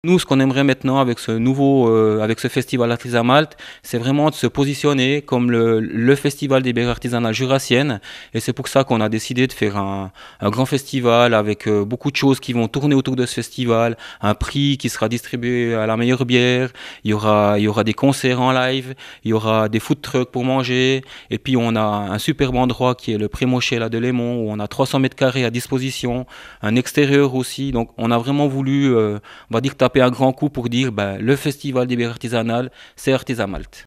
Nous, ce qu'on aimerait maintenant avec ce festival Artisan Malte, c'est vraiment de se positionner comme le festival des bières artisanales jurassiennes. Et c'est pour ça qu'on a décidé de faire un grand festival avec beaucoup de choses qui vont tourner autour de ce festival, un prix qui sera distribué à la meilleure bière, il y aura des concerts en live, il y aura des food trucks pour manger, et puis on a un superbe endroit qui est le Pré-Moché là de Lémont, où on a 300 mètres carrés à disposition, un extérieur aussi. Donc on a vraiment voulu on va dire taper un grand coup pour dire ben, le festival des bières artisanales, c'est Artisan Malte.